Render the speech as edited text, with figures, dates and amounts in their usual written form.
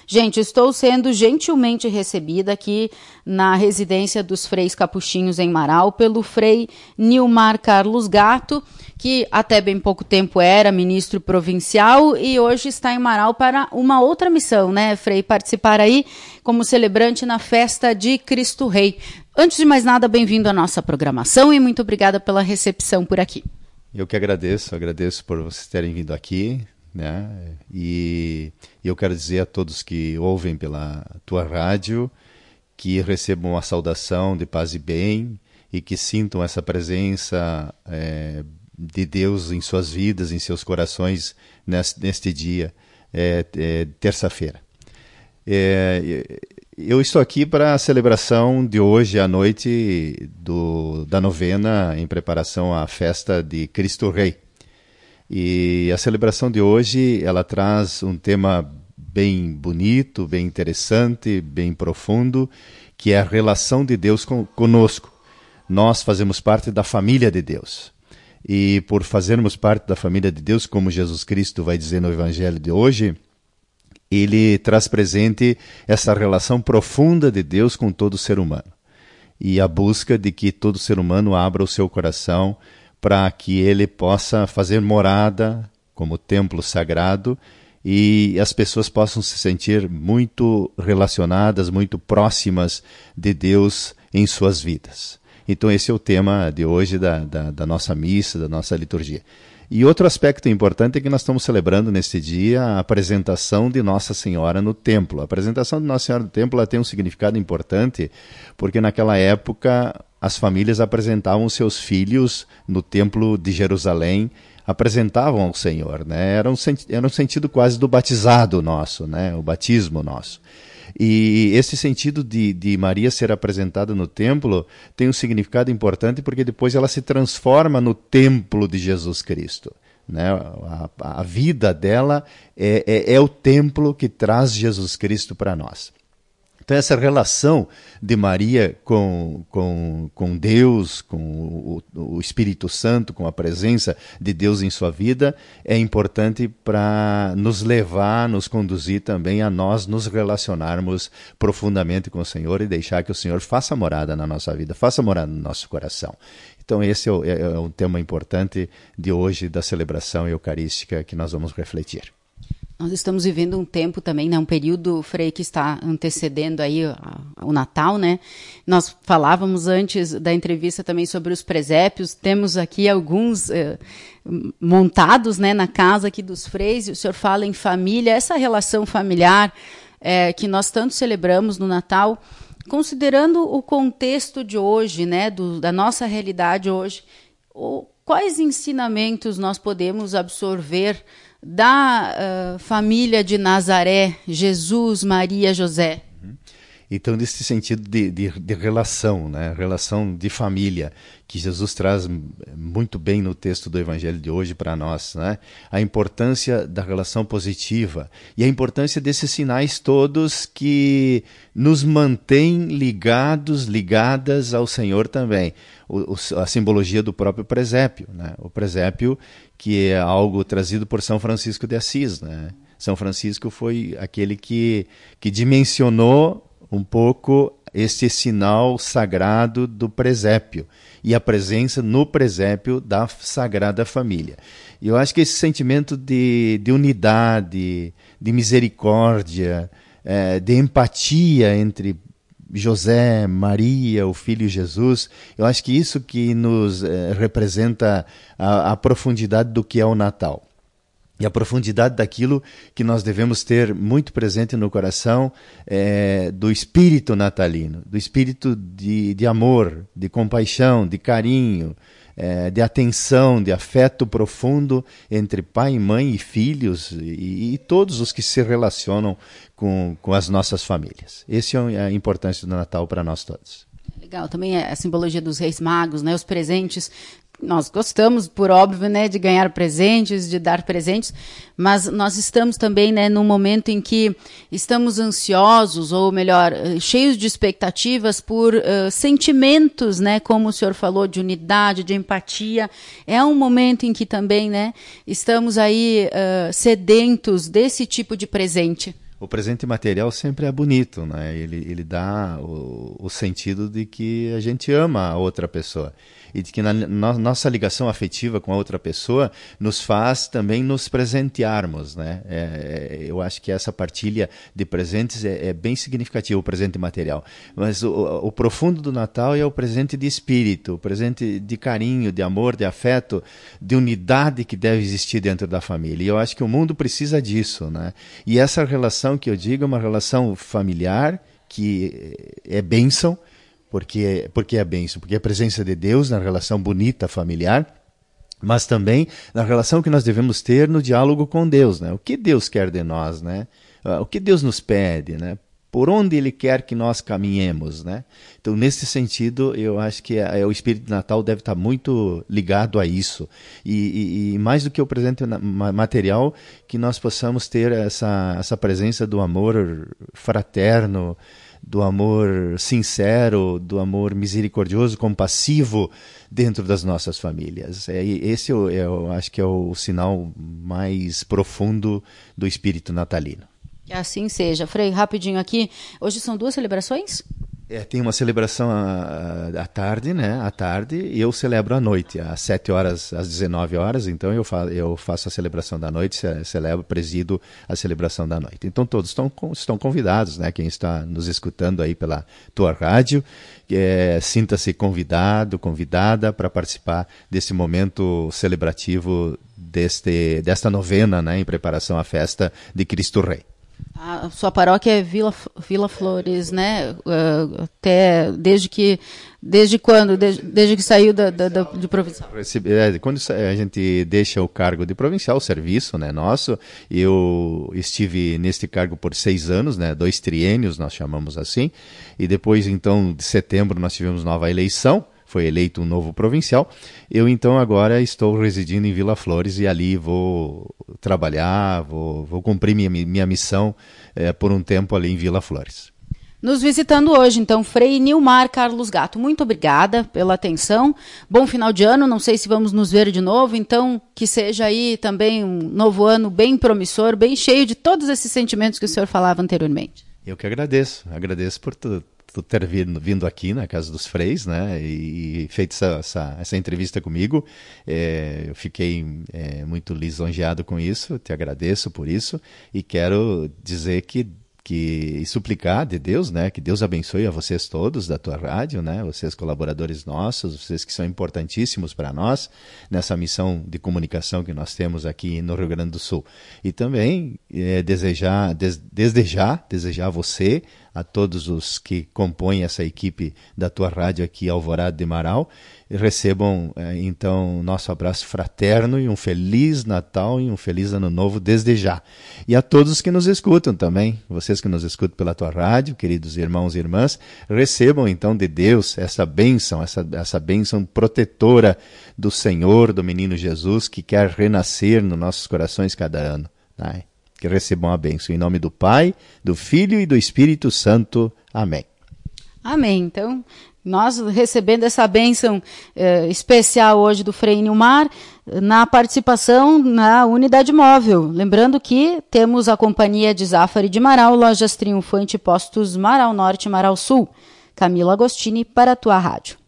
Gente, estou sendo gentilmente recebida aqui na residência dos Freis Capuchinhos em Marau pelo Frei Nilmar Carlos Gatto, que até bem pouco tempo era ministro provincial e hoje está em Marau para uma outra missão, né, Frei? Participar aí como celebrante na festa de Cristo Rei. Antes de mais nada, bem-vindo à nossa programação e muito obrigada pela recepção por aqui. Eu que agradeço por vocês terem vindo aqui, né? E eu quero dizer a todos que ouvem pela tua rádio que recebam uma saudação de paz e bem e que sintam essa presença de Deus em suas vidas, em seus corações neste dia, terça-feira. Eu estou aqui para a celebração de hoje à noite da novena em preparação à festa de Cristo Rei. E a celebração de hoje, ela traz um tema bem bonito, bem interessante, bem profundo, que é a relação de Deus conosco. Nós fazemos parte da família de Deus. E por fazermos parte da família de Deus, como Jesus Cristo vai dizer no Evangelho de hoje, ele traz presente essa relação profunda de Deus com todo ser humano. E a busca de que todo ser humano abra o seu coração para que ele possa fazer morada como templo sagrado e as pessoas possam se sentir muito relacionadas, muito próximas de Deus em suas vidas. Então esse é o tema de hoje da nossa missa, da nossa liturgia. E outro aspecto importante é que nós estamos celebrando neste dia a apresentação de Nossa Senhora no templo. A apresentação de Nossa Senhora no templo ela tem um significado importante porque naquela época as famílias apresentavam seus filhos no templo de Jerusalém, apresentavam ao Senhor, né? Era um sentido quase do batizado nosso, né? O batismo nosso. E esse sentido de Maria ser apresentada no templo tem um significado importante porque depois ela se transforma no templo de Jesus Cristo, né? A vida dela é o templo que traz Jesus Cristo para nós. Então essa relação de Maria com Deus, com o Espírito Santo, com a presença de Deus em sua vida, é importante para nos levar, nos conduzir também a nós nos relacionarmos profundamente com o Senhor e deixar que o Senhor faça morada na nossa vida, faça morada no nosso coração. Então esse é um tema importante de hoje da celebração eucarística que nós vamos refletir. Nós estamos vivendo um tempo também, né, um período, Frei, que está antecedendo aí o Natal, né? Nós falávamos antes da entrevista também sobre os presépios, temos aqui alguns montados, né, na casa aqui dos freis, e o senhor fala em família, essa relação familiar que nós tanto celebramos no Natal, considerando o contexto de hoje, né, da nossa realidade hoje, quais ensinamentos nós podemos absorver da família de Nazaré, Jesus, Maria, José? Então, nesse sentido de relação, né? Relação de família, que Jesus traz muito bem no texto do Evangelho de hoje para nós, né? A importância da relação positiva e a importância desses sinais todos que nos mantêm ligadas ao Senhor também. A simbologia do próprio presépio, né? O presépio que é algo trazido por São Francisco de Assis, né? São Francisco foi aquele que dimensionou um pouco esse sinal sagrado do presépio e a presença no presépio da Sagrada Família. E eu acho que esse sentimento de unidade, de misericórdia, de empatia entre José, Maria, o Filho Jesus, eu acho que isso que nos representa a profundidade do que é o Natal. E a profundidade daquilo que nós devemos ter muito presente no coração do espírito natalino, do espírito de amor, de compaixão, de carinho, de atenção, de afeto profundo entre pai, mãe e filhos e todos os que se relacionam com as nossas famílias. Essa é a importância do Natal para nós todos. Legal, também a simbologia dos Reis Magos, né? Os presentes. Nós gostamos, por óbvio, né, de ganhar presentes, de dar presentes, mas nós estamos também, né, num momento em que estamos ansiosos, ou melhor, cheios de expectativas por sentimentos, né, como o senhor falou, de unidade, de empatia. É um momento em que também, né, estamos aí sedentos desse tipo de presente. O presente material sempre é bonito, né? Ele dá o sentido de que a gente ama a outra pessoa e de que nossa ligação afetiva com a outra pessoa nos faz também nos presentearmos, né? Eu acho que essa partilha de presentes é bem significativa, o presente material. Mas o profundo do Natal é o presente de espírito, o presente de carinho, de amor, de afeto, de unidade que deve existir dentro da família. E eu acho que o mundo precisa disso, né? E essa relação que eu digo é uma relação familiar que é bênção, porque é bênção, porque é a presença de Deus na relação bonita familiar, mas também na relação que nós devemos ter no diálogo com Deus, né? O que Deus quer de nós, né? O que Deus nos pede, né? Por onde Ele quer que nós caminhemos, né? Então, nesse sentido, eu acho que o espírito de Natal deve estar muito ligado a isso. E mais do que o presente material, que nós possamos ter essa presença do amor fraterno, do amor sincero, do amor misericordioso, compassivo dentro das nossas famílias. Esse eu acho que é o sinal mais profundo do espírito natalino. Que assim seja. Frei, rapidinho aqui, hoje são 2 celebrações? Tem uma celebração à tarde, né? À tarde, e eu celebro à noite, às 7 horas, às 19 horas. Então eu faço a celebração da noite, presido a celebração da noite. Então todos estão convidados, né? Quem está nos escutando aí pela tua rádio, sinta-se convidado, convidada para participar desse momento celebrativo desta novena, né? Em preparação à festa de Cristo Rei. A sua paróquia é Vila Flores, né? Até desde quando? Desde que saiu de provincial? Quando a gente deixa o cargo de provincial, o serviço, né, nosso, eu estive neste cargo por 6 anos, né, 2 triênios, nós chamamos assim, e depois, então, de setembro, nós tivemos nova eleição, foi eleito um novo provincial. Eu, então, agora estou residindo em Vila Flores e ali vou trabalhar, vou cumprir minha missão por um tempo ali em Vila Flores. Nos visitando hoje, então, Frei Nilmar Carlos Gatto. Muito obrigada pela atenção. Bom final de ano, não sei se vamos nos ver de novo, então que seja aí também um novo ano bem promissor, bem cheio de todos esses sentimentos que o senhor falava anteriormente. Eu que agradeço por tudo. Ter vindo aqui na Casa dos Freis, né, e feito essa entrevista comigo. Eu fiquei muito lisonjeado com isso, te agradeço por isso, e quero dizer e suplicar de Deus, né, que Deus abençoe a vocês todos da tua rádio, né, vocês colaboradores nossos, vocês que são importantíssimos para nós nessa missão de comunicação que nós temos aqui no Rio Grande do Sul. E também desejar a você, a todos os que compõem essa equipe da tua rádio aqui, Alvorada de Marau, recebam então nosso abraço fraterno e um Feliz Natal e um Feliz Ano Novo desde já. E a todos que nos escutam também, vocês que nos escutam pela tua rádio, queridos irmãos e irmãs, recebam então de Deus essa bênção protetora do Senhor, do menino Jesus, que quer renascer nos nossos corações cada ano, né? Que recebam a bênção. Em nome do Pai, do Filho e do Espírito Santo. Amém. Amém. Então, nós recebendo essa bênção especial hoje do Frei Nilmar, na participação na unidade móvel. Lembrando que temos a companhia de Zafari de Marau, Lojas Triunfante, Postos Marau Norte e Marau Sul. Camila Agostini para a tua rádio.